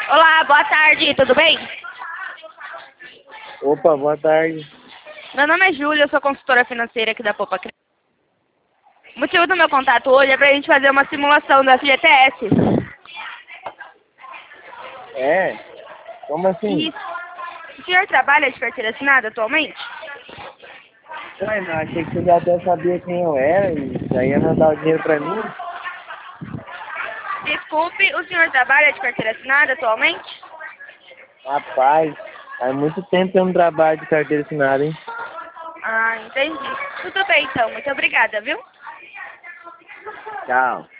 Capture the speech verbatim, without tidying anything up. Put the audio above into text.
Olá, boa tarde, tudo bem? Opa, boa tarde. Meu nome é Júlia, eu sou consultora financeira aqui da Poupa Cre- O motivo do meu contato hoje é pra gente fazer uma simulação da F G T S. É? Como assim? E o senhor trabalha de carteira assinada atualmente? Ué, não, achei que você já até sabia quem eu era e já ia mandar o dinheiro pra mim. Desculpe, o senhor trabalha de carteira assinada atualmente? Rapaz, faz muito tempo que eu não trabalho de carteira assinada, hein? Ah, entendi. Tudo bem então, muito obrigada, viu? Tchau.